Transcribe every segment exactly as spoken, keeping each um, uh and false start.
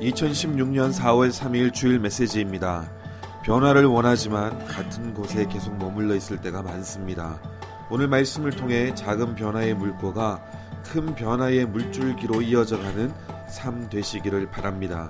이천십육 년 사월 삼일 주일 메시지입니다. 변화를 원하지만 같은 곳에 계속 머물러 있을 때가 많습니다. 오늘 말씀을 통해 작은 변화의 물꼬가 큰 변화의 물줄기로 이어져가는 삶 되시기를 바랍니다.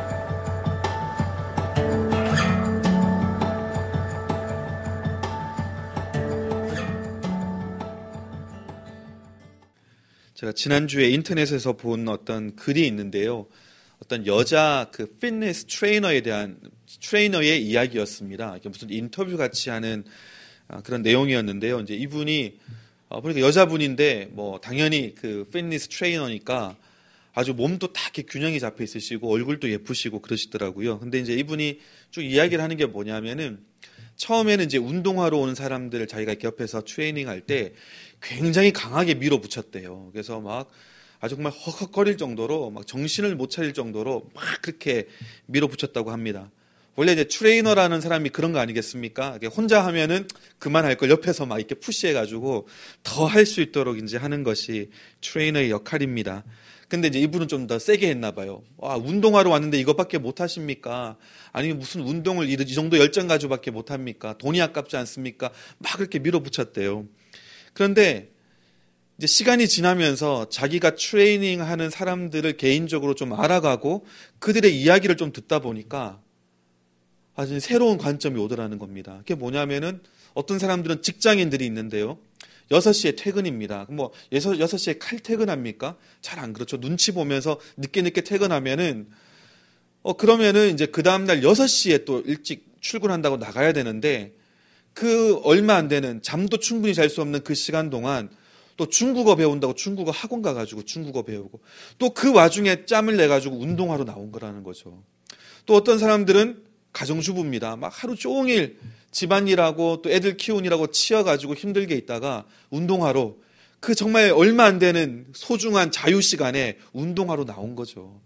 제가 지난주에 인터넷에서 본 어떤 글이 있는데요. 어떤 여자 그 피트니스 트레이너에 대한 트레이너의 이야기였습니다. 이게 무슨 인터뷰 같이 하는 그런 내용이었는데요. 이제 이분이 보니까 여자분인데 뭐 당연히 그 피트니스 트레이너니까 아주 몸도 다 이렇게 균형이 잡혀 있으시고 얼굴도 예쁘시고 그러시더라고요. 근데 이제 이분이 쭉 이야기를 하는 게 뭐냐면은 처음에는 이제 운동하러 오는 사람들을 자기가 이렇게 옆에서 트레이닝 할 때 굉장히 강하게 밀어붙였대요. 그래서 막 아주 정말 헉헉거릴 정도로 막 정신을 못 차릴 정도로 막 그렇게 밀어붙였다고 합니다. 원래 이제 트레이너라는 사람이 그런 거 아니겠습니까? 혼자 하면은 그만할 걸 옆에서 막 이렇게 푸시해가지고 더 할 수 있도록 이제 하는 것이 트레이너의 역할입니다. 근데 이제 이분은 좀 더 세게 했나 봐요. 아, 운동하러 왔는데 이것밖에 못 하십니까? 아니면 무슨 운동을 이 정도 열정 가지고밖에 못 합니까? 돈이 아깝지 않습니까? 막 그렇게 밀어붙였대요. 그런데 이제 시간이 지나면서 자기가 트레이닝 하는 사람들을 개인적으로 좀 알아가고 그들의 이야기를 좀 듣다 보니까 아주 새로운 관점이 오더라는 겁니다. 그게 뭐냐면은 어떤 사람들은 직장인들이 있는데요. 여섯 시에 퇴근입니다. 뭐 여섯 시에 칼퇴근합니까? 잘 안 그렇죠. 눈치 보면서 늦게 늦게 퇴근하면은 어 그러면은 이제 그 다음 날 여섯 시에 또 일찍 출근한다고 나가야 되는데 그 얼마 안 되는 잠도 충분히 잘 수 없는 그 시간 동안 또 중국어 배운다고 중국어 학원 가가지고 중국어 배우고 또 그 와중에 짬을 내가지고 운동하러 나온 거라는 거죠. 또 어떤 사람들은 가정주부입니다. 막 하루 종일 집안일하고 또 애들 키우느라고 치여가지고 힘들게 있다가 운동하러 그 정말 얼마 안 되는 소중한 자유시간에 운동하러 나온 거죠.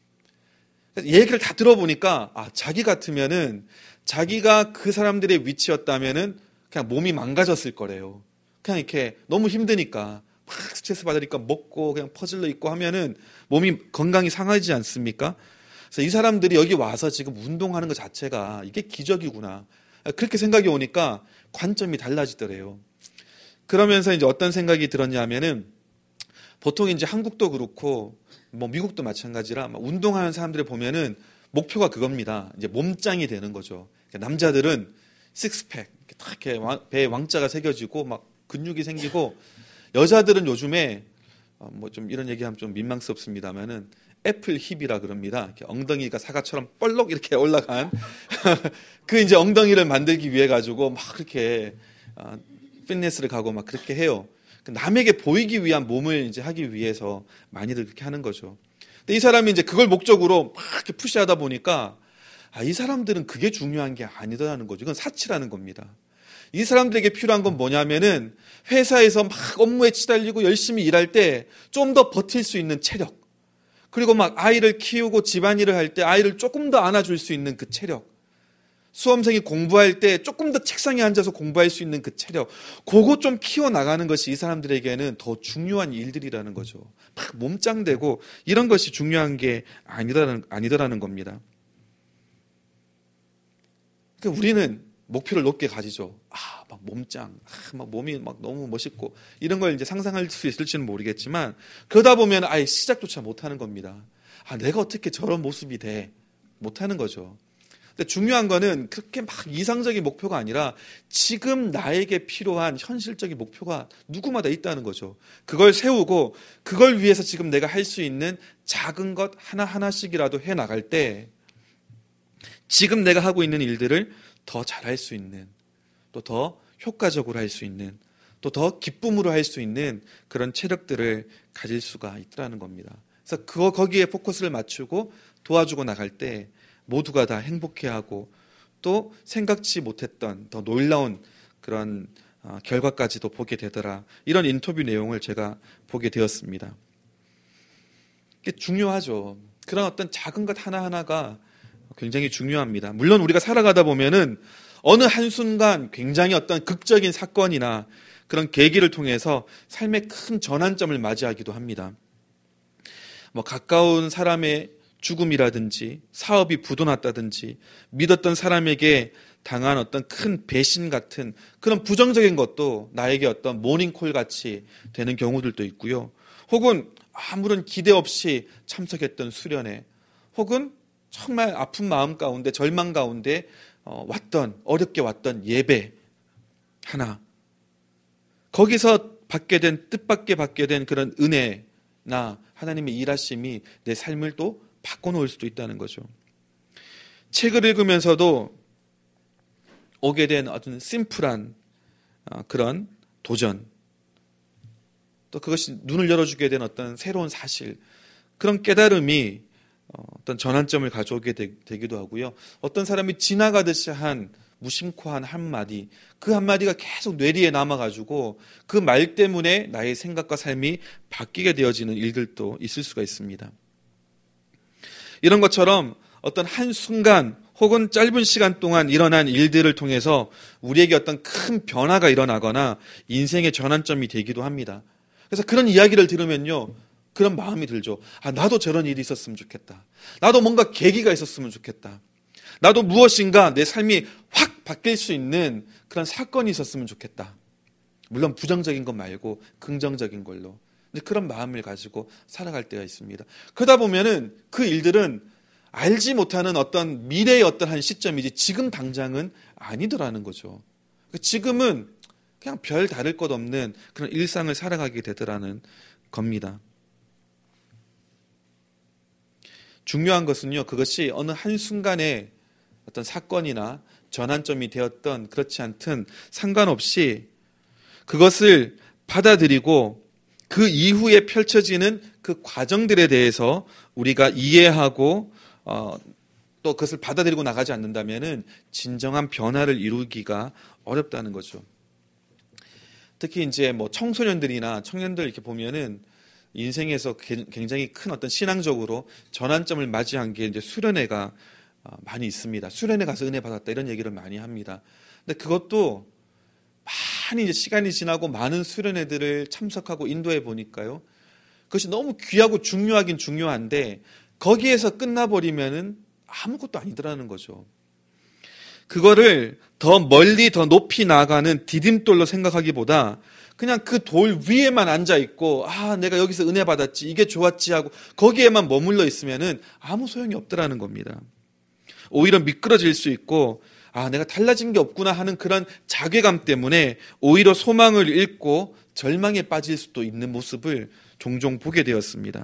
얘기를 다 들어보니까 아, 자기 같으면은 자기가 그 사람들의 위치였다면은 그냥 몸이 망가졌을 거래요. 그냥 이렇게 너무 힘드니까 막 스트레스 받으니까 먹고 그냥 퍼질러 있고 하면은 몸이 건강이 상하지 않습니까? 그래서 이 사람들이 여기 와서 지금 운동하는 것 자체가 이게 기적이구나. 그렇게 생각이 오니까 관점이 달라지더래요. 그러면서 이제 어떤 생각이 들었냐면은 보통 이제 한국도 그렇고 뭐 미국도 마찬가지라 운동하는 사람들을 보면은 목표가 그겁니다. 이제 몸짱이 되는 거죠. 남자들은 식스팩, 딱 이렇게 배에 왕자가 새겨지고 막 근육이 생기고 여자들은 요즘에 뭐 좀 이런 얘기하면 좀 민망스럽습니다만은 애플 힙이라 그럽니다. 이렇게 엉덩이가 사과처럼 볼록 이렇게 올라간 그 이제 엉덩이를 만들기 위해 가지고 막 그렇게 어, 피트니스를 가고 막 그렇게 해요. 남에게 보이기 위한 몸을 이제 하기 위해서 많이들 그렇게 하는 거죠. 근데 이 사람이 이제 그걸 목적으로 막 이렇게 푸시하다 보니까 아, 이 사람들은 그게 중요한 게 아니더라는 거죠. 이건 사치라는 겁니다. 이 사람들에게 필요한 건 뭐냐면은 회사에서 막 업무에 치달리고 열심히 일할 때 좀 더 버틸 수 있는 체력. 그리고 막 아이를 키우고 집안일을 할 때 아이를 조금 더 안아줄 수 있는 그 체력. 수험생이 공부할 때 조금 더 책상에 앉아서 공부할 수 있는 그 체력. 그거 좀 키워나가는 것이 이 사람들에게는 더 중요한 일들이라는 거죠. 막 몸짱되고 이런 것이 중요한 게 아니더라는, 아니더라는 겁니다. 그러니까 우리는 목표를 높게 가지죠. 아, 막 몸짱, 아, 막 몸이 막 너무 멋있고 이런 걸 이제 상상할 수 있을지는 모르겠지만 그러다 보면 아예 시작조차 못하는 겁니다. 아, 내가 어떻게 저런 모습이 돼? 못하는 거죠. 근데 중요한 거는 그렇게 막 이상적인 목표가 아니라 지금 나에게 필요한 현실적인 목표가 누구마다 있다는 거죠. 그걸 세우고 그걸 위해서 지금 내가 할 수 있는 작은 것 하나하나씩이라도 해나갈 때 지금 내가 하고 있는 일들을 더 잘할 수 있는, 또 더 효과적으로 할 수 있는, 또 더 기쁨으로 할 수 있는 그런 체력들을 가질 수가 있더라는 겁니다. 그래서 그거 거기에 포커스를 맞추고 도와주고 나갈 때 모두가 다 행복해하고 또 생각지 못했던 더 놀라운 그런 결과까지도 보게 되더라. 이런 인터뷰 내용을 제가 보게 되었습니다. 이게 중요하죠. 그런 어떤 작은 것 하나하나가 굉장히 중요합니다. 물론 우리가 살아가다 보면은 어느 한순간 굉장히 어떤 극적인 사건이나 그런 계기를 통해서 삶의 큰 전환점을 맞이하기도 합니다. 뭐 가까운 사람의 죽음이라든지 사업이 부도났다든지 믿었던 사람에게 당한 어떤 큰 배신 같은 그런 부정적인 것도 나에게 어떤 모닝콜 같이 되는 경우들도 있고요. 혹은 아무런 기대 없이 참석했던 수련회, 혹은 정말 아픈 마음 가운데 절망 가운데 왔던 어렵게 왔던 예배 하나, 거기서 받게 된 뜻밖의 받게 된 그런 은혜나 하나님의 일하심이 내 삶을 또 바꿔놓을 수도 있다는 거죠. 책을 읽으면서도 오게 된 어떤 심플한 그런 도전, 또 그것이 눈을 열어주게 된 어떤 새로운 사실, 그런 깨달음이 어떤 전환점을 가져오게 되기도 하고요. 어떤 사람이 지나가듯이 한 무심코 한 한마디, 그 한마디가 계속 뇌리에 남아가지고 그 말 때문에 나의 생각과 삶이 바뀌게 되어지는 일들도 있을 수가 있습니다. 이런 것처럼 어떤 한순간 혹은 짧은 시간 동안 일어난 일들을 통해서 우리에게 어떤 큰 변화가 일어나거나 인생의 전환점이 되기도 합니다. 그래서 그런 이야기를 들으면요, 그런 마음이 들죠. 아, 나도 저런 일이 있었으면 좋겠다. 나도 뭔가 계기가 있었으면 좋겠다. 나도 무엇인가 내 삶이 확 바뀔 수 있는 그런 사건이 있었으면 좋겠다. 물론 부정적인 것 말고 긍정적인 걸로. 그런 마음을 가지고 살아갈 때가 있습니다. 그러다 보면은 그 일들은 알지 못하는 어떤 미래의 어떤 한 시점이지 지금 당장은 아니더라는 거죠. 지금은 그냥 별 다를 것 없는 그런 일상을 살아가게 되더라는 겁니다. 중요한 것은요, 그것이 어느 한순간에 어떤 사건이나 전환점이 되었던 그렇지 않든 상관없이 그것을 받아들이고 그 이후에 펼쳐지는 그 과정들에 대해서 우리가 이해하고 어, 또 그것을 받아들이고 나가지 않는다면은 진정한 변화를 이루기가 어렵다는 거죠. 특히 이제 뭐 청소년들이나 청년들 이렇게 보면은 인생에서 굉장히 큰 어떤 신앙적으로 전환점을 맞이한 게 이제 수련회가 많이 있습니다. 수련회 가서 은혜 받았다 이런 얘기를 많이 합니다. 근데 그것도 많이 이제 시간이 지나고 많은 수련회들을 참석하고 인도해 보니까요, 그것이 너무 귀하고 중요하긴 중요한데 거기에서 끝나버리면은 아무것도 아니더라는 거죠. 그거를 더 멀리 더 높이 나가는 디딤돌로 생각하기보다 그냥 그 돌 위에만 앉아 있고, 아, 내가 여기서 은혜 받았지, 이게 좋았지 하고 거기에만 머물러 있으면은 아무 소용이 없더라는 겁니다. 오히려 미끄러질 수 있고, 아, 내가 달라진 게 없구나 하는 그런 자괴감 때문에 오히려 소망을 잃고 절망에 빠질 수도 있는 모습을 종종 보게 되었습니다.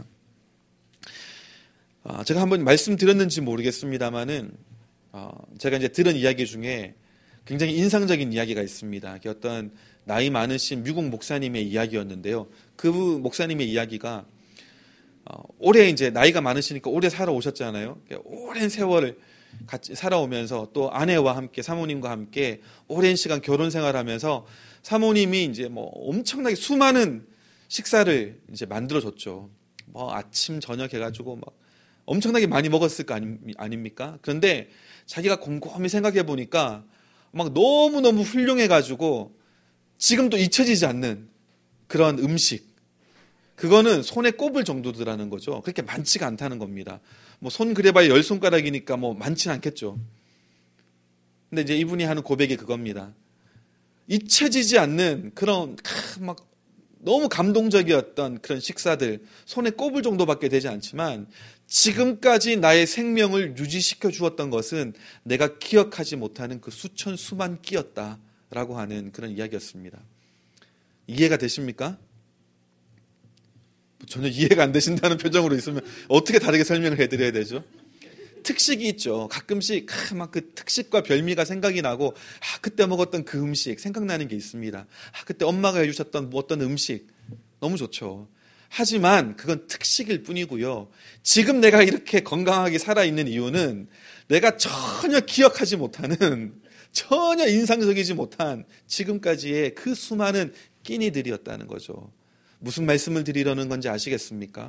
아, 제가 한번 말씀드렸는지 모르겠습니다만은 어, 제가 이제 들은 이야기 중에 굉장히 인상적인 이야기가 있습니다. 어떤 나이 많으신 미국 목사님의 이야기였는데요. 그 목사님의 이야기가 어, 오래 이제 나이가 많으시니까 오래 살아오셨잖아요. 오랜 세월을 같이 살아오면서 또 아내와 함께 사모님과 함께 오랜 시간 결혼 생활하면서 사모님이 이제 뭐 엄청나게 수많은 식사를 이제 만들어줬죠. 뭐 아침 저녁 해가지고 막 엄청나게 많이 먹었을 거 아니, 아닙니까? 그런데 자기가 곰곰이 생각해 보니까 막 너무너무 훌륭해가지고 지금도 잊혀지지 않는 그런 음식, 그거는 손에 꼽을 정도더라는 거죠. 그렇게 많지가 않다는 겁니다. 뭐 손 그래봐야 열 손가락이니까 뭐 많지는 않겠죠. 근데 이제 이분이 하는 고백이 그겁니다. 잊혀지지 않는 그런 막 너무 감동적이었던 그런 식사들, 손에 꼽을 정도밖에 되지 않지만 지금까지 나의 생명을 유지시켜 주었던 것은 내가 기억하지 못하는 그 수천 수만 끼였다라고 하는 그런 이야기였습니다. 이해가 되십니까? 전혀 이해가 안 되신다는 표정으로 있으면 어떻게 다르게 설명을 해드려야 되죠? 특식이 있죠. 가끔씩 막 그 특식과 별미가 생각이 나고, 아, 그때 먹었던 그 음식 생각나는 게 있습니다. 아, 그때 엄마가 해주셨던 뭐 어떤 음식 너무 좋죠. 하지만 그건 특식일 뿐이고요. 지금 내가 이렇게 건강하게 살아있는 이유는 내가 전혀 기억하지 못하는, 전혀 인상적이지 못한 지금까지의 그 수많은 끼니들이었다는 거죠. 무슨 말씀을 드리려는 건지 아시겠습니까?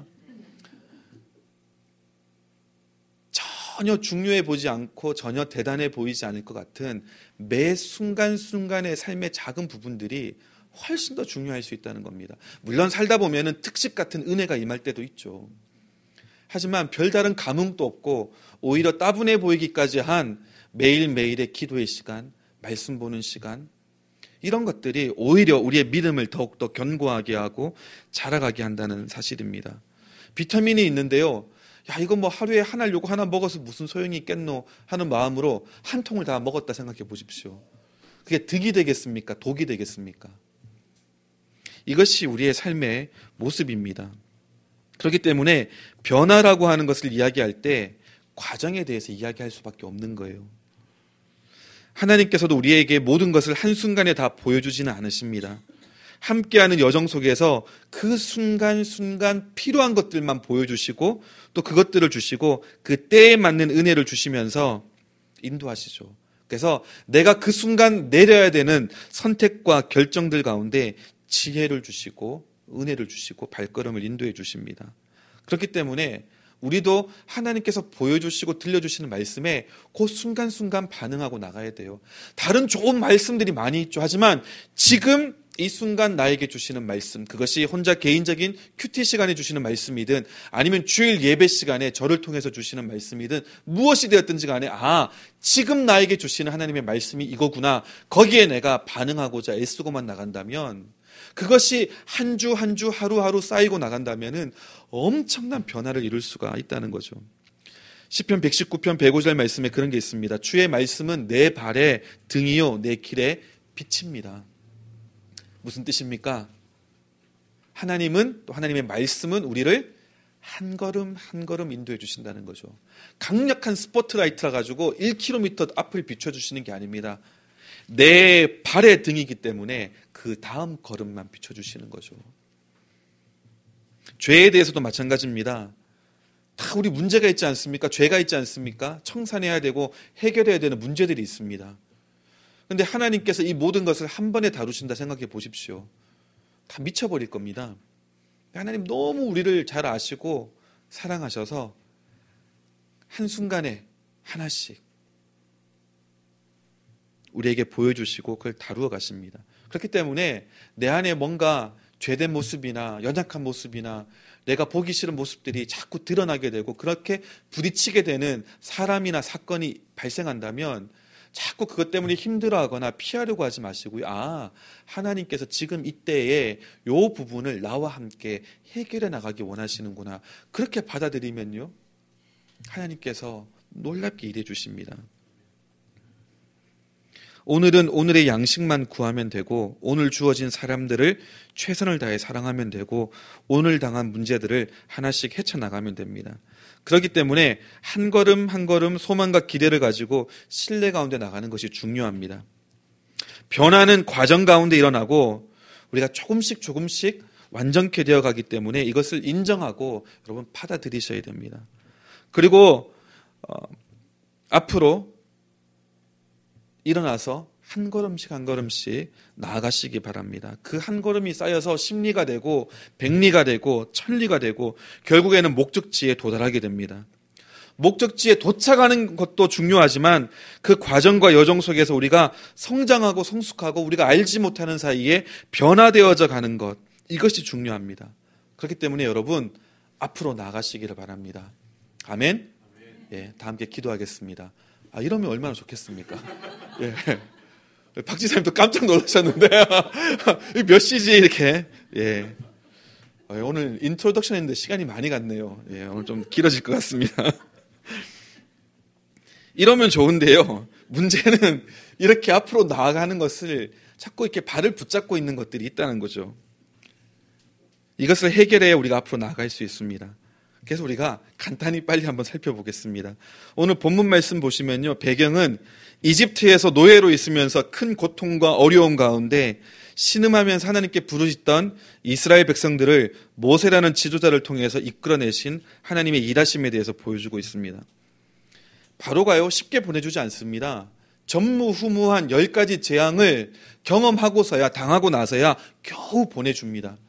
전혀 중요해 보이지 않고 전혀 대단해 보이지 않을 것 같은 매 순간순간의 삶의 작은 부분들이 훨씬 더 중요할 수 있다는 겁니다. 물론 살다 보면은 특식 같은 은혜가 임할 때도 있죠. 하지만 별다른 감흥도 없고 오히려 따분해 보이기까지 한 매일매일의 기도의 시간, 말씀 보는 시간, 이런 것들이 오히려 우리의 믿음을 더욱더 견고하게 하고 자라가게 한다는 사실입니다. 비타민이 있는데요, 야 이거 뭐 하루에 하나 요거 하나 먹어서 무슨 소용이 있겠노 하는 마음으로 한 통을 다 먹었다 생각해 보십시오. 그게 득이 되겠습니까? 독이 되겠습니까? 이것이 우리의 삶의 모습입니다. 그렇기 때문에 변화라고 하는 것을 이야기할 때 과정에 대해서 이야기할 수밖에 없는 거예요. 하나님께서도 우리에게 모든 것을 한순간에 다 보여주지는 않으십니다. 함께하는 여정 속에서 그 순간순간 필요한 것들만 보여주시고 또 그것들을 주시고 그 때에 맞는 은혜를 주시면서 인도하시죠. 그래서 내가 그 순간 내려야 되는 선택과 결정들 가운데 지혜를 주시고 은혜를 주시고 발걸음을 인도해 주십니다. 그렇기 때문에 우리도 하나님께서 보여주시고 들려주시는 말씀에 그 순간순간 반응하고 나가야 돼요. 다른 좋은 말씀들이 많이 있죠. 하지만 지금 이 순간 나에게 주시는 말씀, 그것이 혼자 개인적인 큐티 시간에 주시는 말씀이든 아니면 주일 예배 시간에 저를 통해서 주시는 말씀이든 무엇이 되었든지 간에 아, 지금 나에게 주시는 하나님의 말씀이 이거구나. 거기에 내가 반응하고자 애쓰고만 나간다면 그것이 한 주 한 주 하루하루 쌓이고 나간다면 엄청난 변화를 이룰 수가 있다는 거죠. 시편 백십구 편 백오 절 말씀에 그런 게 있습니다. 주의 말씀은 내 발의 등이요 내 길의 빛입니다. 무슨 뜻입니까? 하나님은 또 하나님의 말씀은 우리를 한 걸음 한 걸음 인도해 주신다는 거죠. 강력한 스포트라이트라 가지고 일 킬로미터 앞을 비춰주시는 게 아닙니다. 내 발의 등이기 때문에 그 다음 걸음만 비춰주시는 거죠. 죄에 대해서도 마찬가지입니다. 다 우리 문제가 있지 않습니까? 죄가 있지 않습니까? 청산해야 되고 해결해야 되는 문제들이 있습니다. 그런데 하나님께서 이 모든 것을 한 번에 다루신다 생각해 보십시오. 다 미쳐버릴 겁니다. 하나님 너무 우리를 잘 아시고 사랑하셔서 한순간에 하나씩 우리에게 보여주시고 그걸 다루어 가십니다. 그렇기 때문에 내 안에 뭔가 죄된 모습이나 연약한 모습이나 내가 보기 싫은 모습들이 자꾸 드러나게 되고 그렇게 부딪히게 되는 사람이나 사건이 발생한다면 자꾸 그것 때문에 힘들어하거나 피하려고 하지 마시고요. 아, 하나님께서 지금 이때에 이 부분을 나와 함께 해결해 나가기 원하시는구나. 그렇게 받아들이면요, 하나님께서 놀랍게 일해 주십니다. 오늘은 오늘의 양식만 구하면 되고 오늘 주어진 사람들을 최선을 다해 사랑하면 되고 오늘 당한 문제들을 하나씩 헤쳐나가면 됩니다. 그렇기 때문에 한 걸음 한 걸음 소망과 기대를 가지고 신뢰 가운데 나가는 것이 중요합니다. 변화는 과정 가운데 일어나고 우리가 조금씩 조금씩 완전케 되어가기 때문에 이것을 인정하고 여러분 받아들이셔야 됩니다. 그리고 어, 앞으로 일어나서 한 걸음씩 한 걸음씩 나아가시기 바랍니다. 그 한 걸음이 쌓여서 십리가 되고 백리가 되고 천리가 되고 결국에는 목적지에 도달하게 됩니다. 목적지에 도착하는 것도 중요하지만 그 과정과 여정 속에서 우리가 성장하고 성숙하고 우리가 알지 못하는 사이에 변화되어져 가는 것, 이것이 중요합니다. 그렇기 때문에 여러분 앞으로 나아가시기를 바랍니다. 아멘. 예, 다 함께 기도하겠습니다. 아, 이러면 얼마나 좋겠습니까? 예. 박 지사님도 깜짝 놀라셨는데 몇 시지 이렇게. 예. 오늘 인트로덕션 했는데 시간이 많이 갔네요. 예, 오늘 좀 길어질 것 같습니다. 이러면 좋은데요. 문제는 이렇게 앞으로 나아가는 것을 자꾸 이렇게 발을 붙잡고 있는 것들이 있다는 거죠. 이것을 해결해야 우리가 앞으로 나아갈 수 있습니다. 그래서 우리가 간단히 빨리 한번 살펴보겠습니다. 오늘 본문 말씀 보시면요, 배경은 이집트에서 노예로 있으면서 큰 고통과 어려움 가운데 신음하면서 하나님께 부르짖던 이스라엘 백성들을 모세라는 지도자를 통해서 이끌어내신 하나님의 일하심에 대해서 보여주고 있습니다. 바로가요 쉽게 보내주지 않습니다. 전무후무한 열 가지 재앙을 경험하고서야, 당하고 나서야 겨우 보내줍니다.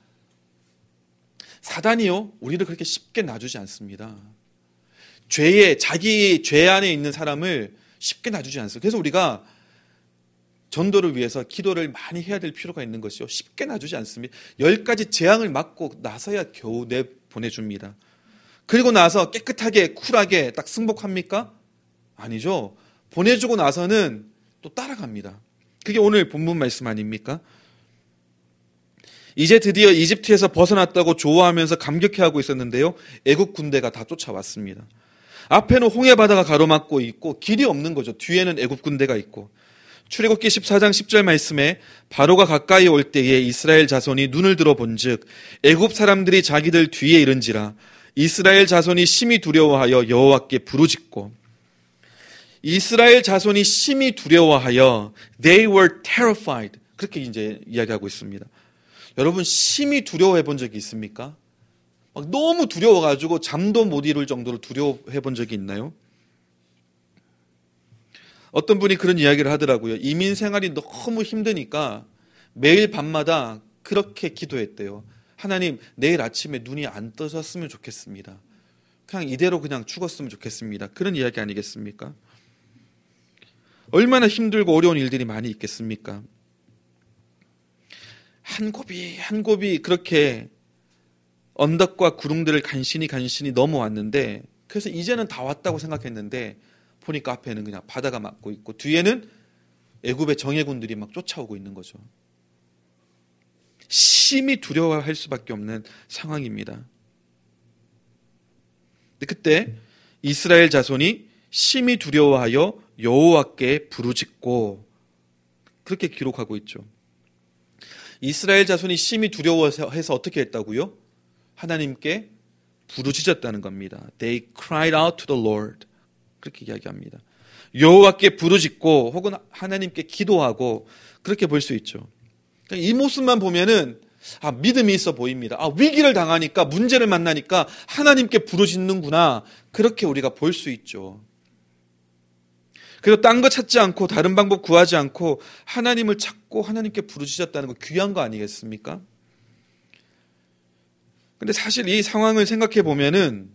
사단이요, 우리를 그렇게 쉽게 놔주지 않습니다. 죄에, 자기 죄 안에 있는 사람을 쉽게 놔주지 않습니다. 그래서 우리가 전도를 위해서 기도를 많이 해야 될 필요가 있는 것이요, 쉽게 놔주지 않습니다. 열 가지 재앙을 맞고 나서야 겨우 내 보내줍니다. 그리고 나서 깨끗하게 쿨하게 딱 승복합니까? 아니죠. 보내주고 나서는 또 따라갑니다. 그게 오늘 본문 말씀 아닙니까? 이제 드디어 이집트에서 벗어났다고 좋아하면서 감격해하고 있었는데요. 애국 군대가 다 쫓아왔습니다. 앞에는 홍해바다가 가로막고 있고 길이 없는 거죠. 뒤에는 애국 군대가 있고. 출애굽기 십사 장 십 절 말씀에 바로가 가까이 올 때에 이스라엘 자손이 눈을 들어 본즉 애굽 사람들이 자기들 뒤에 이른지라 이스라엘 자손이 심히 두려워하여 여호와께 부르짖고. 이스라엘 자손이 심히 두려워하여 they were terrified. 그렇게 이제 이야기하고 있습니다. 여러분 심히 두려워해 본 적이 있습니까? 막 너무 두려워가지고 잠도 못 이룰 정도로 두려워해 본 적이 있나요? 어떤 분이 그런 이야기를 하더라고요. 이민 생활이 너무 힘드니까 매일 밤마다 그렇게 기도했대요. 하나님, 내일 아침에 눈이 안 떠졌으면 좋겠습니다. 그냥 이대로 그냥 죽었으면 좋겠습니다. 그런 이야기 아니겠습니까? 얼마나 힘들고 어려운 일들이 많이 있겠습니까? 한 곱이 한 곱이 그렇게 언덕과 구릉들을 간신히 간신히 넘어왔는데, 그래서 이제는 다 왔다고 생각했는데 보니까 앞에는 그냥 바다가 막고 있고 뒤에는 애굽의 정예군들이 막 쫓아오고 있는 거죠. 심히 두려워할 수밖에 없는 상황입니다. 근데 그때 이스라엘 자손이 심히 두려워하여 여호와께 부르짖고, 그렇게 기록하고 있죠. 이스라엘 자손이 심히 두려워해서 어떻게 했다고요? 하나님께 부르짖었다는 겁니다. They cried out to the Lord. 그렇게 이야기합니다. 여호와께 부르짖고 혹은 하나님께 기도하고, 그렇게 볼 수 있죠. 이 모습만 보면은 아, 믿음이 있어 보입니다. 아, 위기를 당하니까, 문제를 만나니까 하나님께 부르짖는구나, 그렇게 우리가 볼 수 있죠. 그래서 딴 거 찾지 않고 다른 방법 구하지 않고 하나님을 찾고 하나님께 부르짖었다는 거 귀한 거 아니겠습니까? 근데 사실 이 상황을 생각해 보면은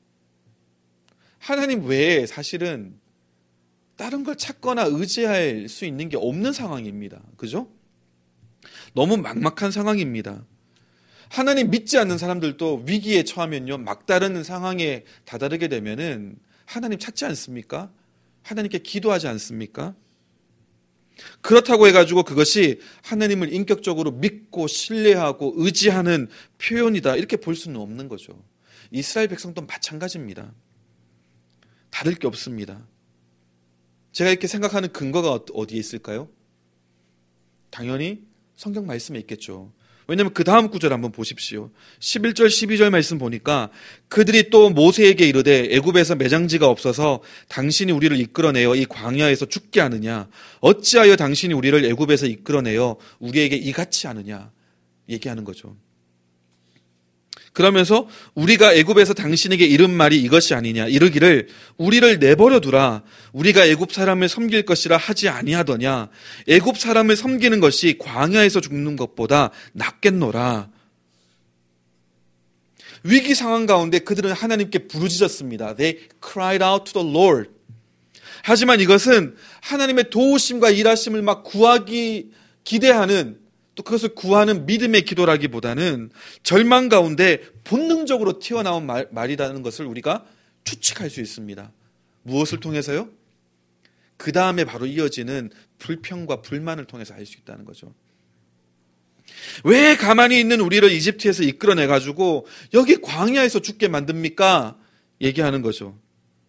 하나님 외에 사실은 다른 걸 찾거나 의지할 수 있는 게 없는 상황입니다. 그죠? 너무 막막한 상황입니다. 하나님 믿지 않는 사람들도 위기에 처하면요, 막다른 상황에 다다르게 되면은 하나님 찾지 않습니까? 하나님께 기도하지 않습니까? 그렇다고 해가지고 그것이 하나님을 인격적으로 믿고 신뢰하고 의지하는 표현이다, 이렇게 볼 수는 없는 거죠. 이스라엘 백성도 마찬가지입니다. 다를 게 없습니다. 제가 이렇게 생각하는 근거가 어디에 있을까요? 당연히 성경 말씀에 있겠죠. 왜냐하면 그 다음 구절 한번 보십시오. 십일 절 십이 절 말씀 보니까 그들이 또 모세에게 이르되 애굽에서 매장지가 없어서 당신이 우리를 이끌어내어 이 광야에서 죽게 하느냐, 어찌하여 당신이 우리를 애굽에서 이끌어내어 우리에게 이같이 하느냐 얘기하는 거죠. 그러면서 우리가 애굽에서 당신에게 이른 말이 이것이 아니냐, 이르기를 우리를 내버려 두라, 우리가 애굽 사람을 섬길 것이라 하지 아니하더냐, 애굽 사람을 섬기는 것이 광야에서 죽는 것보다 낫겠노라. 위기 상황 가운데 그들은 하나님께 부르짖었습니다. They cried out to the Lord. 하지만 이것은 하나님의 도우심과 일하심을 막 구하기 기대하는, 또 그것을 구하는 믿음의 기도라기보다는 절망 가운데 본능적으로 튀어나온 말, 말이라는 것을 우리가 추측할 수 있습니다. 무엇을 통해서요? 그 다음에 바로 이어지는 불평과 불만을 통해서 알 수 있다는 거죠. 왜 가만히 있는 우리를 이집트에서 이끌어내가지고 여기 광야에서 죽게 만듭니까? 얘기하는 거죠.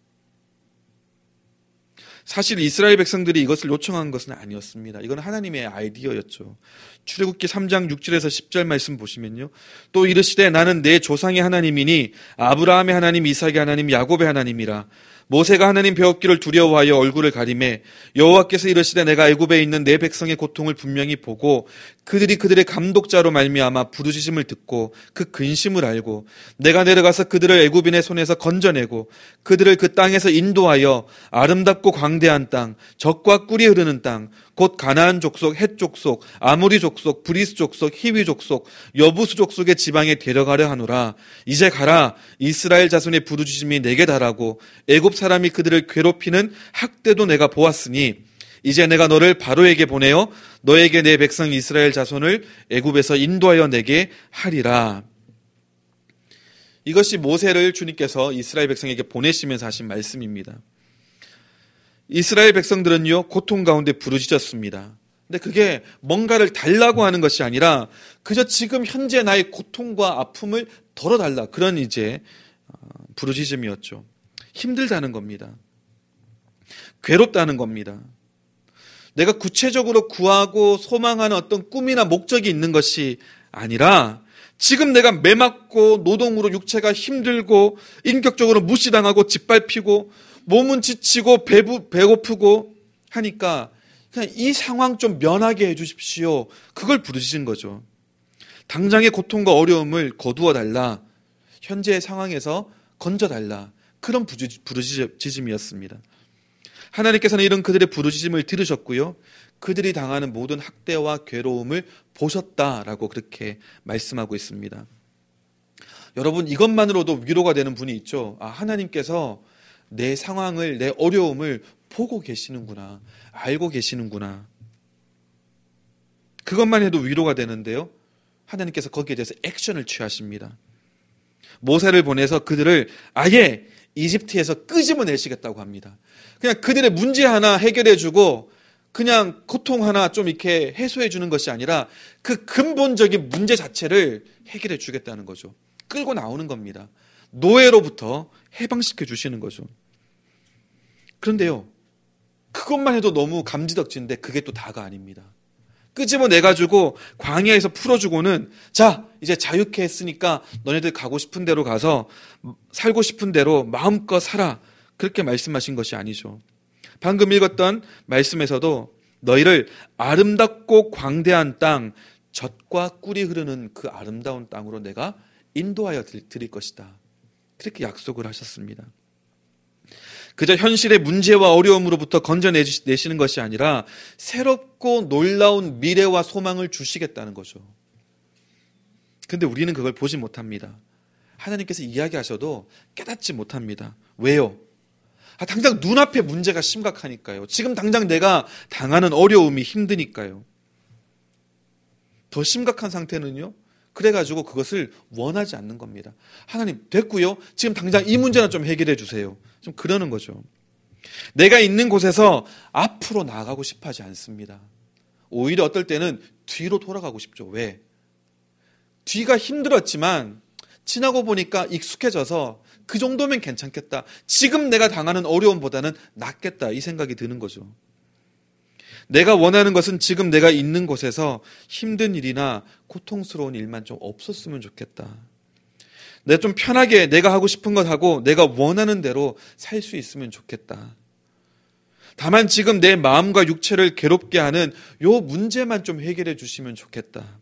사실 이스라엘 백성들이 이것을 요청한 것은 아니었습니다. 이건 하나님의 아이디어였죠. 출애굽기 삼 장 육 절에서 십 절 말씀 보시면요, 또 이르시되 나는 내 조상의 하나님이니 아브라함의 하나님, 이삭의 하나님, 야곱의 하나님이라. 모세가 하나님 배웠기를 두려워하여 얼굴을 가리매 여호와께서 이르시되 내가 애굽에 있는 내 백성의 고통을 분명히 보고 그들이 그들의 감독자로 말미암아 부르짖음을 듣고 그 근심을 알고 내가 내려가서 그들을 애굽인의 손에서 건져내고 그들을 그 땅에서 인도하여 아름답고 광대한 땅, 젖과 꿀이 흐르는 땅, 곧 가나안 족속, 헷 족속, 아모리 족속, 브리스 족속, 히위 족속, 여부수 족속의 지방에 데려가려 하노라. 이제 가라. 이스라엘 자손의 부르짖음이 내게 달하고 애굽 사람이 그들을 괴롭히는 학대도 내가 보았으니 이제 내가 너를 바로에게 보내어 너에게 내 백성 이스라엘 자손을 애굽에서 인도하여 내게 하리라. 이것이 모세를 주님께서 이스라엘 백성에게 보내시면서 하신 말씀입니다. 이스라엘 백성들은요, 고통 가운데 부르짖었습니다. 근데 그게 뭔가를 달라고 하는 것이 아니라 그저 지금 현재 나의 고통과 아픔을 덜어달라, 그런 이제 부르짖음이었죠. 힘들다는 겁니다. 괴롭다는 겁니다. 내가 구체적으로 구하고 소망하는 어떤 꿈이나 목적이 있는 것이 아니라 지금 내가 매맞고 노동으로 육체가 힘들고 인격적으로 무시당하고 짓밟히고 몸은 지치고 배부, 배고프고 하니까 그냥 이 상황 좀 면하게 해주십시오. 그걸 부르짖은 거죠. 당장의 고통과 어려움을 거두어 달라. 현재의 상황에서 건져달라. 그런 부르짖음이었습니다. 하나님께서는 이런 그들의 부르짖음을 들으셨고요. 그들이 당하는 모든 학대와 괴로움을 보셨다라고 그렇게 말씀하고 있습니다. 여러분, 이것만으로도 위로가 되는 분이 있죠. 아, 하나님께서 내 상황을, 내 어려움을 보고 계시는구나, 알고 계시는구나. 그것만 해도 위로가 되는데요, 하나님께서 거기에 대해서 액션을 취하십니다. 모세를 보내서 그들을 아예 이집트에서 끄집어내시겠다고 합니다. 그냥 그들의 문제 하나 해결해주고 그냥 고통 하나 좀 이렇게 해소해주는 것이 아니라 그 근본적인 문제 자체를 해결해 주겠다는 거죠. 끌고 나오는 겁니다. 노예로부터 해방시켜 주시는 거죠. 그런데요, 그것만 해도 너무 감지덕지인데 그게 또 다가 아닙니다. 끄집어내가지고 광야에서 풀어주고는 자, 이제 자유케 했으니까 너네들 가고 싶은 대로 가서 살고 싶은 대로 마음껏 살아, 그렇게 말씀하신 것이 아니죠. 방금 읽었던 말씀에서도 너희를 아름답고 광대한 땅, 젖과 꿀이 흐르는 그 아름다운 땅으로 내가 인도하여 드릴 것이다, 그렇게 약속을 하셨습니다. 그저 현실의 문제와 어려움으로부터 건져내시는 것이 아니라 새롭고 놀라운 미래와 소망을 주시겠다는 거죠. 그런데 우리는 그걸 보지 못합니다. 하나님께서 이야기하셔도 깨닫지 못합니다. 왜요? 아, 당장 눈앞에 문제가 심각하니까요. 지금 당장 내가 당하는 어려움이 힘드니까요. 더 심각한 상태는요, 그래가지고 그것을 원하지 않는 겁니다. 하나님, 됐고요, 지금 당장 이 문제나 좀 해결해 주세요. 좀 그러는 거죠. 내가 있는 곳에서 앞으로 나아가고 싶어 하지 않습니다. 오히려 어떨 때는 뒤로 돌아가고 싶죠. 왜? 뒤가 힘들었지만 지나고 보니까 익숙해져서 그 정도면 괜찮겠다, 지금 내가 당하는 어려움보다는 낫겠다, 이 생각이 드는 거죠. 내가 원하는 것은 지금 내가 있는 곳에서 힘든 일이나 고통스러운 일만 좀 없었으면 좋겠다. 내가 좀 편하게 내가 하고 싶은 것 하고 내가 원하는 대로 살 수 있으면 좋겠다. 다만 지금 내 마음과 육체를 괴롭게 하는 요 문제만 좀 해결해 주시면 좋겠다.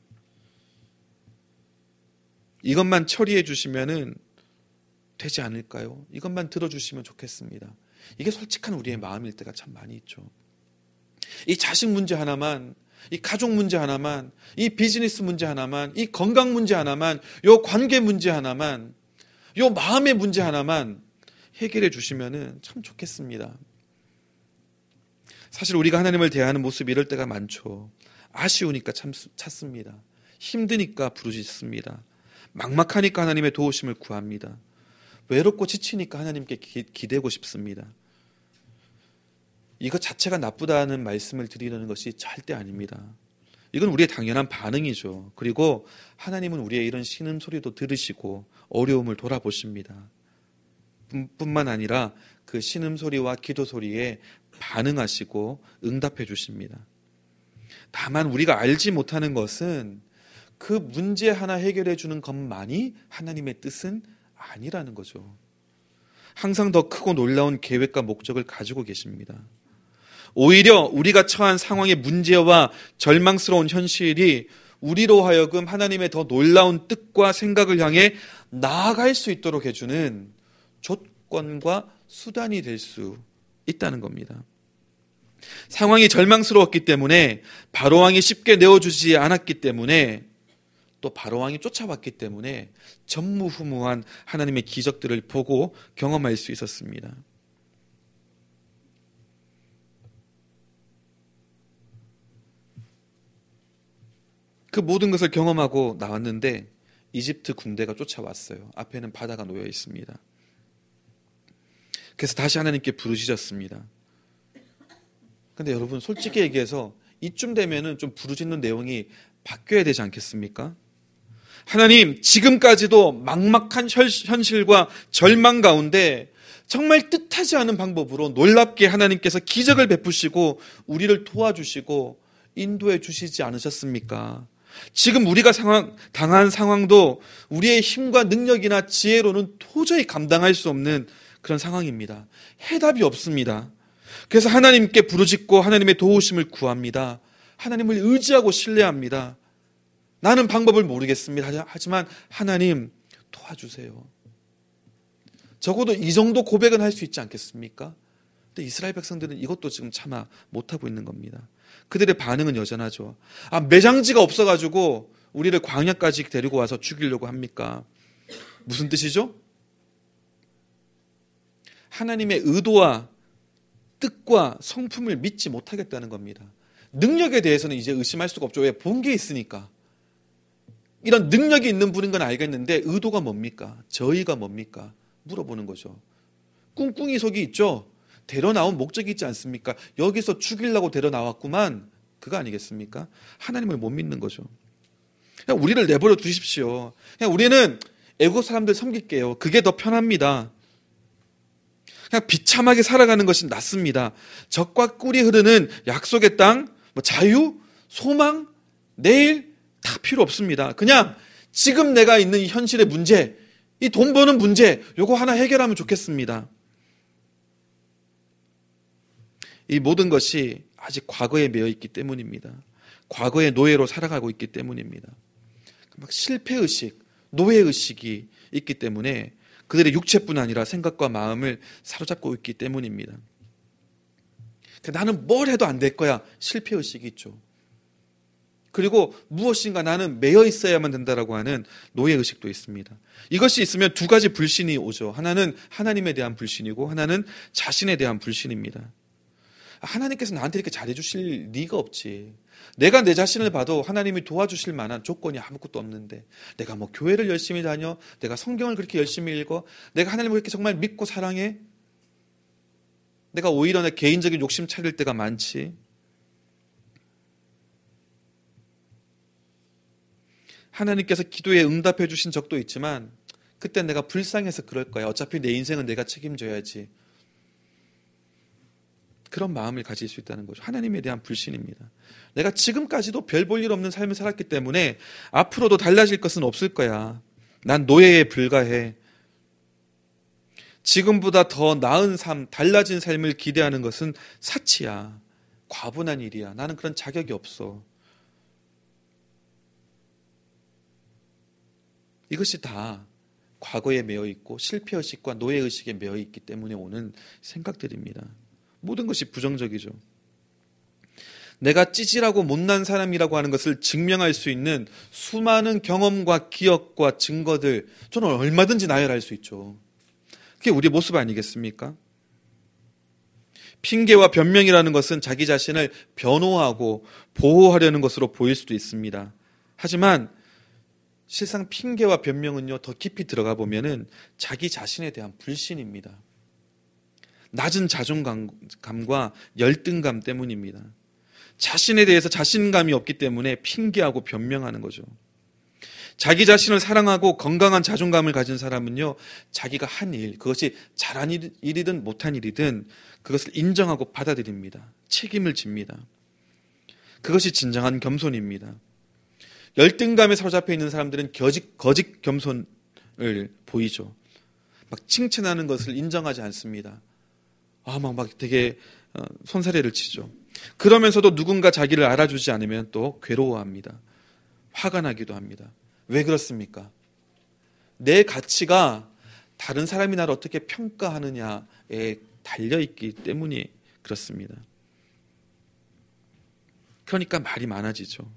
이것만 처리해 주시면은 되지 않을까요? 이것만 들어주시면 좋겠습니다. 이게 솔직한 우리의 마음일 때가 참 많이 있죠. 이 자식 문제 하나만, 이 가족 문제 하나만, 이 비즈니스 문제 하나만, 이 건강 문제 하나만, 요 관계 문제 하나만, 요 마음의 문제 하나만 해결해 주시면은 참 좋겠습니다. 사실 우리가 하나님을 대하는 모습이 이럴 때가 많죠. 아쉬우니까 참 찾습니다. 힘드니까 부르짖습니다. 막막하니까 하나님의 도우심을 구합니다. 외롭고 지치니까 하나님께 기, 기대고 싶습니다. 이것 자체가 나쁘다는 말씀을 드리려는 것이 절대 아닙니다. 이건 우리의 당연한 반응이죠. 그리고 하나님은 우리의 이런 신음소리도 들으시고 어려움을 돌아보십니다. 뿐만 아니라 그 신음소리와 기도소리에 반응하시고 응답해 주십니다. 다만 우리가 알지 못하는 것은 그 문제 하나 해결해 주는 것만이 하나님의 뜻은 아니라는 거죠. 항상 더 크고 놀라운 계획과 목적을 가지고 계십니다. 오히려 우리가 처한 상황의 문제와 절망스러운 현실이 우리로 하여금 하나님의 더 놀라운 뜻과 생각을 향해 나아갈 수 있도록 해주는 조건과 수단이 될 수 있다는 겁니다. 상황이 절망스러웠기 때문에 바로왕이 쉽게 내어주지 않았기 때문에 또 바로왕이 쫓아왔기 때문에 전무후무한 하나님의 기적들을 보고 경험할 수 있었습니다. 그 모든 것을 경험하고 나왔는데 이집트 군대가 쫓아왔어요. 앞에는 바다가 놓여 있습니다. 그래서 다시 하나님께 부르짖었습니다. 근데 여러분 솔직히 얘기해서 이쯤 되면은 좀 부르짖는 내용이 바뀌어야 되지 않겠습니까? 하나님, 지금까지도 막막한 현실과 절망 가운데 정말 뜻하지 않은 방법으로 놀랍게 하나님께서 기적을 베푸시고 우리를 도와주시고 인도해 주시지 않으셨습니까? 지금 우리가 상황, 당한 상황도 우리의 힘과 능력이나 지혜로는 도저히 감당할 수 없는 그런 상황입니다. 해답이 없습니다. 그래서 하나님께 부르짖고 하나님의 도우심을 구합니다. 하나님을 의지하고 신뢰합니다. 나는 방법을 모르겠습니다. 하지만 하나님 도와주세요. 적어도 이 정도 고백은 할 수 있지 않겠습니까? 근데 이스라엘 백성들은 이것도 지금 차마 못하고 있는 겁니다. 그들의 반응은 여전하죠. 아, 매장지가 없어가지고 우리를 광야까지 데리고 와서 죽이려고 합니까? 무슨 뜻이죠? 하나님의 의도와 뜻과 성품을 믿지 못하겠다는 겁니다. 능력에 대해서는 이제 의심할 수가 없죠. 왜? 본 게 있으니까. 이런 능력이 있는 분인 건 알겠는데 의도가 뭡니까? 저희가 뭡니까? 물어보는 거죠. 꿍꿍이 속이 있죠. 데려 나온 목적이 있지 않습니까? 여기서 죽이려고 데려 나왔구만. 그거 아니겠습니까? 하나님을 못 믿는 거죠. 그냥 우리를 내버려 두십시오. 그냥 우리는 애국 사람들 섬길게요. 그게 더 편합니다. 그냥 비참하게 살아가는 것이 낫습니다. 적과 꿀이 흐르는 약속의 땅, 뭐 자유, 소망, 내일 다 필요 없습니다. 그냥 지금 내가 있는 이 현실의 문제, 이 돈 버는 문제, 요거 하나 해결하면 좋겠습니다. 이 모든 것이 아직 과거에 매여 있기 때문입니다. 과거의 노예로 살아가고 있기 때문입니다. 막 실패의식, 노예의식이 있기 때문에 그들의 육체뿐 아니라 생각과 마음을 사로잡고 있기 때문입니다. 나는 뭘 해도 안 될 거야. 실패의식이 있죠. 그리고 무엇인가 나는 매여 있어야만 된다라고 하는 노예의식도 있습니다. 이것이 있으면 두 가지 불신이 오죠. 하나는 하나님에 대한 불신이고 하나는 자신에 대한 불신입니다. 하나님께서 나한테 이렇게 잘해주실 리가 없지. 내가 내 자신을 봐도 하나님이 도와주실 만한 조건이 아무것도 없는데 내가 뭐 교회를 열심히 다녀, 내가 성경을 그렇게 열심히 읽어, 내가 하나님을 그렇게 정말 믿고 사랑해, 내가 오히려 내 개인적인 욕심 차릴 때가 많지. 하나님께서 기도에 응답해 주신 적도 있지만 그때 내가 불쌍해서 그럴 거야. 어차피 내 인생은 내가 책임져야지. 그런 마음을 가질 수 있다는 거죠. 하나님에 대한 불신입니다. 내가 지금까지도 별 볼 일 없는 삶을 살았기 때문에 앞으로도 달라질 것은 없을 거야. 난 노예에 불과해. 지금보다 더 나은 삶, 달라진 삶을 기대하는 것은 사치야. 과분한 일이야. 나는 그런 자격이 없어. 이것이 다 과거에 매여 있고 실패의식과 노예의식에 매여 있기 때문에 오는 생각들입니다. 모든 것이 부정적이죠. 내가 찌질하고 못난 사람이라고 하는 것을 증명할 수 있는 수많은 경험과 기억과 증거들, 저는 얼마든지 나열할 수 있죠. 그게 우리의 모습 아니겠습니까? 핑계와 변명이라는 것은 자기 자신을 변호하고 보호하려는 것으로 보일 수도 있습니다. 하지만 실상 핑계와 변명은요, 더 깊이 들어가 보면은 자기 자신에 대한 불신입니다. 낮은 자존감과 열등감 때문입니다. 자신에 대해서 자신감이 없기 때문에 핑계하고 변명하는 거죠. 자기 자신을 사랑하고 건강한 자존감을 가진 사람은요, 자기가 한 일, 그것이 잘한 일이든 못한 일이든 그것을 인정하고 받아들입니다. 책임을 집니다. 그것이 진정한 겸손입니다. 열등감에 사로잡혀 있는 사람들은 거짓, 거짓 겸손을 보이죠. 막 칭찬하는 것을 인정하지 않습니다. 아, 막, 막 되게 손사래를 치죠. 그러면서도 누군가 자기를 알아주지 않으면 또 괴로워합니다. 화가 나기도 합니다. 왜 그렇습니까? 내 가치가 다른 사람이 나를 어떻게 평가하느냐에 달려있기 때문이 그렇습니다. 그러니까 말이 많아지죠.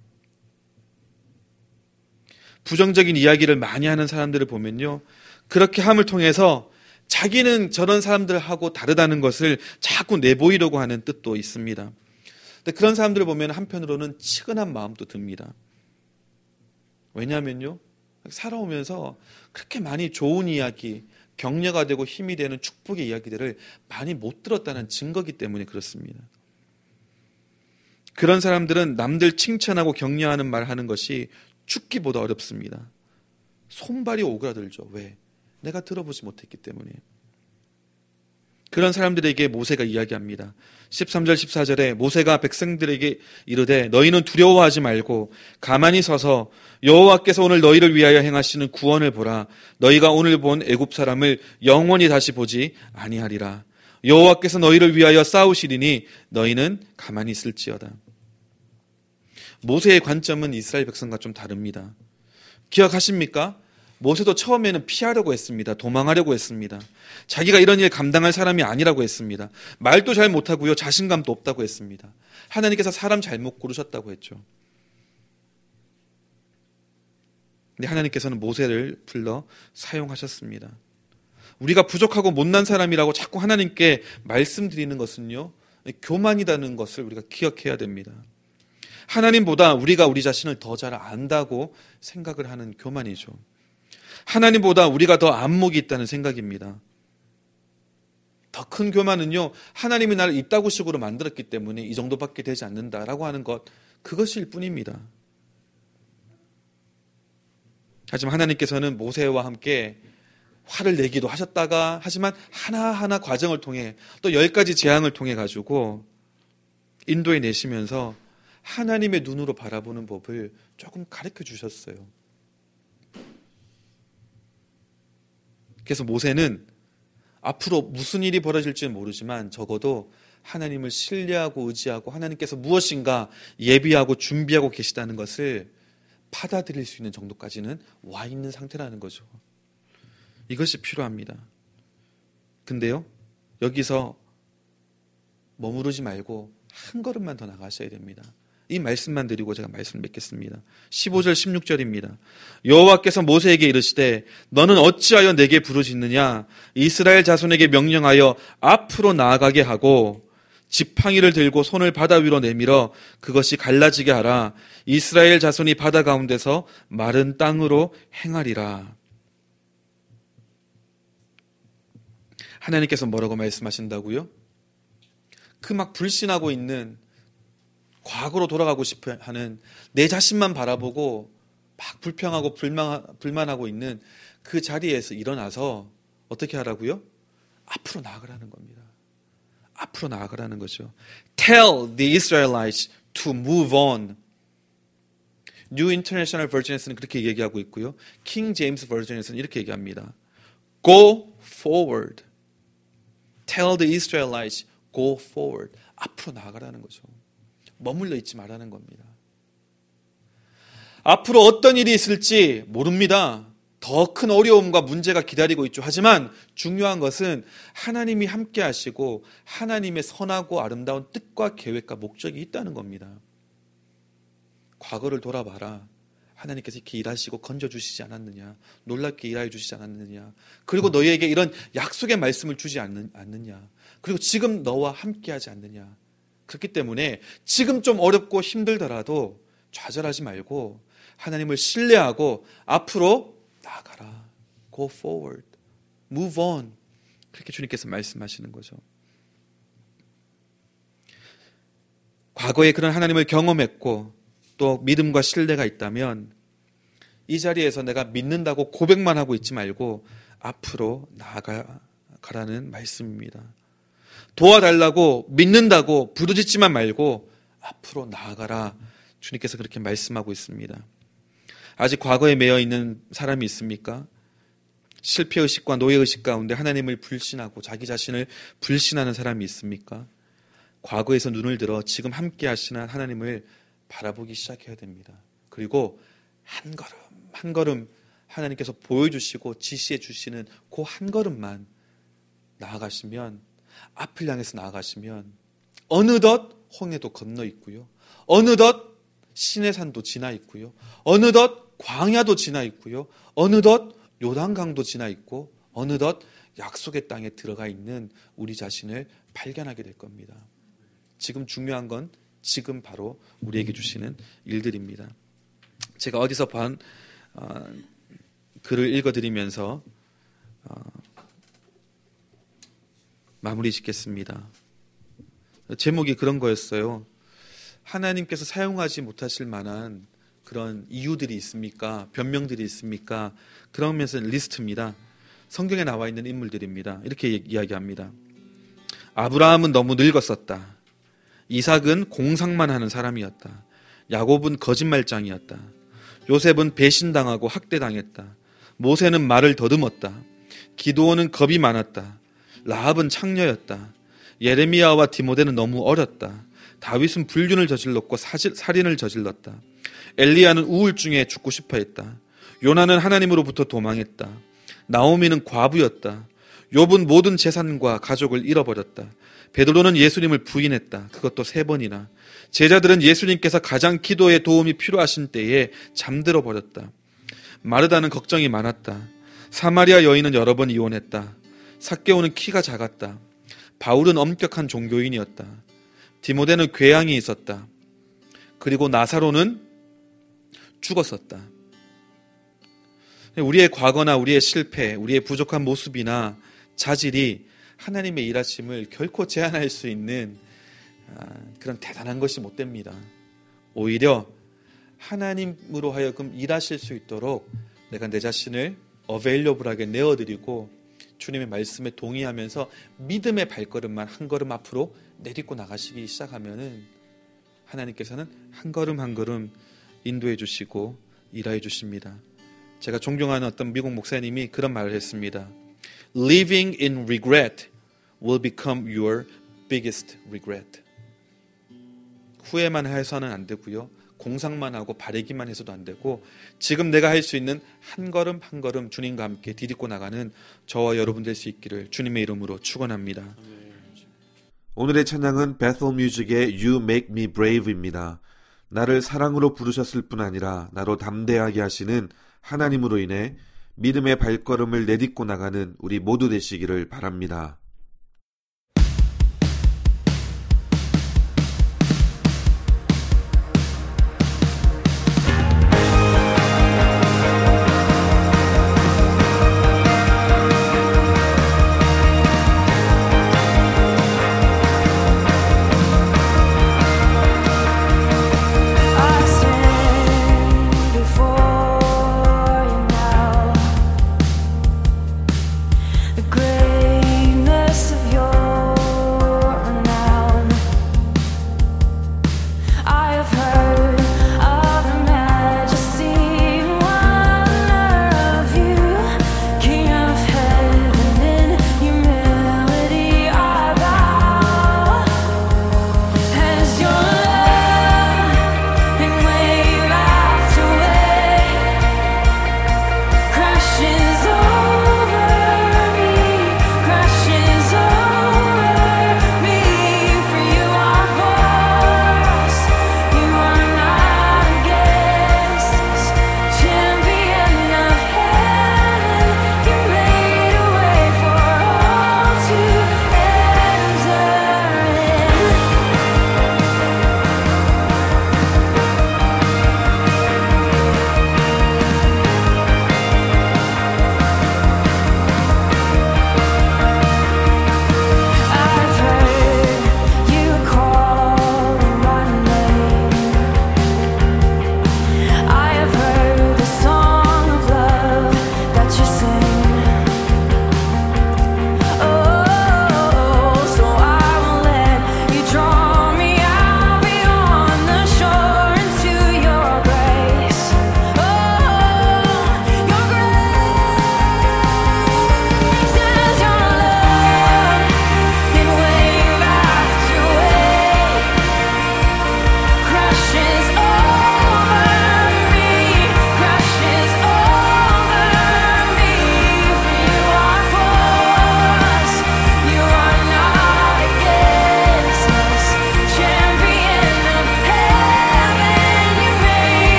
부정적인 이야기를 많이 하는 사람들을 보면요, 그렇게 함을 통해서 자기는 저런 사람들하고 다르다는 것을 자꾸 내보이려고 하는 뜻도 있습니다. 근데 그런 사람들을 보면 한편으로는 치근한 마음도 듭니다. 왜냐하면요, 살아오면서 그렇게 많이 좋은 이야기, 격려가 되고 힘이 되는 축복의 이야기들을 많이 못 들었다는 증거기 때문에 그렇습니다. 그런 사람들은 남들 칭찬하고 격려하는 말 하는 것이 죽기보다 어렵습니다. 손발이 오그라들죠. 왜? 내가 들어보지 못했기 때문에. 그런 사람들에게 모세가 이야기합니다. 십삼 절 십사 절에 모세가 백성들에게 이르되 너희는 두려워하지 말고 가만히 서서 여호와께서 오늘 너희를 위하여 행하시는 구원을 보라. 너희가 오늘 본 애굽 사람을 영원히 다시 보지 아니하리라. 여호와께서 너희를 위하여 싸우시리니 너희는 가만히 있을지어다. 모세의 관점은 이스라엘 백성과 좀 다릅니다. 기억하십니까? 모세도 처음에는 피하려고 했습니다. 도망하려고 했습니다. 자기가 이런 일 감당할 사람이 아니라고 했습니다. 말도 잘 못하고요. 자신감도 없다고 했습니다. 하나님께서 사람 잘못 고르셨다고 했죠. 근데 하나님께서는 모세를 불러 사용하셨습니다. 우리가 부족하고 못난 사람이라고 자꾸 하나님께 말씀드리는 것은요, 교만이라는 것을 우리가 기억해야 됩니다. 하나님보다 우리가 우리 자신을 더 잘 안다고 생각을 하는 교만이죠. 하나님보다 우리가 더 안목이 있다는 생각입니다. 더 큰 교만은요, 하나님이 나를 이따구식으로 만들었기 때문에 이 정도밖에 되지 않는다라고 하는 것, 그것일 뿐입니다. 하지만 하나님께서는 모세와 함께 화를 내기도 하셨다가, 하지만 하나하나 과정을 통해 또 열 가지 재앙을 통해 가지고 인도해 내시면서 하나님의 눈으로 바라보는 법을 조금 가르쳐 주셨어요. 그래서 모세는 앞으로 무슨 일이 벌어질지는 모르지만 적어도 하나님을 신뢰하고 의지하고 하나님께서 무엇인가 예비하고 준비하고 계시다는 것을 받아들일 수 있는 정도까지는 와 있는 상태라는 거죠. 이것이 필요합니다. 근데요, 여기서 머무르지 말고 한 걸음만 더 나가셔야 됩니다. 이 말씀만 드리고 제가 말씀을 맺겠습니다. 십오 절 십육 절입니다. 여호와께서 모세에게 이르시되 너는 어찌하여 내게 부르짖느냐? 이스라엘 자손에게 명령하여 앞으로 나아가게 하고 지팡이를 들고 손을 바다 위로 내밀어 그것이 갈라지게 하라. 이스라엘 자손이 바다 가운데서 마른 땅으로 행하리라. 하나님께서 뭐라고 말씀하신다고요? 그 막 불신하고 있는, 과거로 돌아가고 싶어 하는 내 자신만 바라보고 막 불평하고 불만, 불만하고 있는 그 자리에서 일어나서 어떻게 하라고요? 앞으로 나아가라는 겁니다. 앞으로 나아가라는 거죠. Tell the Israelites to move on. New International Version에서는 그렇게 얘기하고 있고요. King James Version에서는 이렇게 얘기합니다. Go forward. Tell the Israelites, go forward. 앞으로 나아가라는 거죠. 머물러 있지 말라는 겁니다. 앞으로 어떤 일이 있을지 모릅니다. 더 큰 어려움과 문제가 기다리고 있죠. 하지만 중요한 것은 하나님이 함께 하시고 하나님의 선하고 아름다운 뜻과 계획과 목적이 있다는 겁니다. 과거를 돌아봐라. 하나님께서 이렇게 일하시고 건져주시지 않았느냐? 놀랍게 일하여 주시지 않았느냐? 그리고 너희에게 이런 약속의 말씀을 주지 않느냐? 그리고 지금 너와 함께하지 않느냐? 그렇기 때문에 지금 좀 어렵고 힘들더라도 좌절하지 말고 하나님을 신뢰하고 앞으로 나아가라. Go forward. Move on. 그렇게 주님께서 말씀하시는 거죠. 과거에 그런 하나님을 경험했고 또 믿음과 신뢰가 있다면 이 자리에서 내가 믿는다고 고백만 하고 있지 말고 앞으로 나아가라는 말씀입니다. 도와달라고 믿는다고 부르짖지만 말고 앞으로 나아가라. 주님께서 그렇게 말씀하고 있습니다. 아직 과거에 매여 있는 사람이 있습니까? 실패의식과 노예의식 가운데 하나님을 불신하고 자기 자신을 불신하는 사람이 있습니까? 과거에서 눈을 들어 지금 함께 하시는 하나님을 바라보기 시작해야 됩니다. 그리고 한 걸음 한 걸음 하나님께서 보여주시고 지시해 주시는 그 한 걸음만 나아가시면, 앞을 향해서 나아가시면 어느덧 홍해도 건너 있고요. 어느덧 시내산도 지나 있고요. 어느덧 광야도 지나 있고요. 어느덧 요단강도 지나 있고 어느덧 약속의 땅에 들어가 있는 우리 자신을 발견하게 될 겁니다. 지금 중요한 건 지금 바로 우리에게 주시는 일들입니다. 제가 어디서 본 어, 글을 읽어드리면서 어, 마무리 짓겠습니다. 제목이 그런 거였어요. 하나님께서 사용하지 못하실 만한 그런 이유들이 있습니까? 변명들이 있습니까? 그러면서 리스트입니다. 성경에 나와 있는 인물들입니다. 이렇게 이야기합니다. 아브라함은 너무 늙었었다. 이삭은 공상만 하는 사람이었다. 야곱은 거짓말장이었다. 요셉은 배신당하고 학대당했다. 모세는 말을 더듬었다. 기드온은 겁이 많았다. 라합은 창녀였다. 예레미야와 디모데는 너무 어렸다. 다윗은 불륜을 저질렀고 사질, 살인을 저질렀다. 엘리야는 우울증에 죽고 싶어했다. 요나는 하나님으로부터 도망했다. 나오미는 과부였다. 욥은 모든 재산과 가족을 잃어버렸다. 베드로는 예수님을 부인했다. 그것도 세 번이나. 제자들은 예수님께서 가장 기도에 도움이 필요하신 때에 잠들어 버렸다. 마르다는 걱정이 많았다. 사마리아 여인은 여러 번 이혼했다. 삭개오는 키가 작았다. 바울은 엄격한 종교인이었다. 디모데는 궤양이 있었다. 그리고 나사로는 죽었었다. 우리의 과거나 우리의 실패, 우리의 부족한 모습이나 자질이 하나님의 일하심을 결코 제한할 수 있는 그런 대단한 것이 못 됩니다. 오히려 하나님으로 하여금 일하실 수 있도록 내가 내 자신을 어베일러블하게 내어드리고 주님의 말씀에 동의하면서 믿음의 발걸음만 한 걸음 앞으로 내딛고 나가시기 시작하면은 하나님께서는 한 걸음 한 걸음 인도해 주시고 일하여 주십니다. 제가 존경하는 어떤 미국 목사님이 그런 말을 했습니다. Living in regret will become your biggest regret. 후회만 해서는 안 되고요. 공상만 하고 바라기만 해서도 안 되고 지금 내가 할 수 있는 한 걸음 한 걸음 주님과 함께 디딛고 나가는 저와 여러분 될 수 있기를 주님의 이름으로 축원합니다. 오늘의 찬양은 베틀 뮤직의 You Make Me Brave입니다. 나를 사랑으로 부르셨을 뿐 아니라 나로 담대하게 하시는 하나님으로 인해 믿음의 발걸음을 내딛고 나가는 우리 모두 되시기를 바랍니다.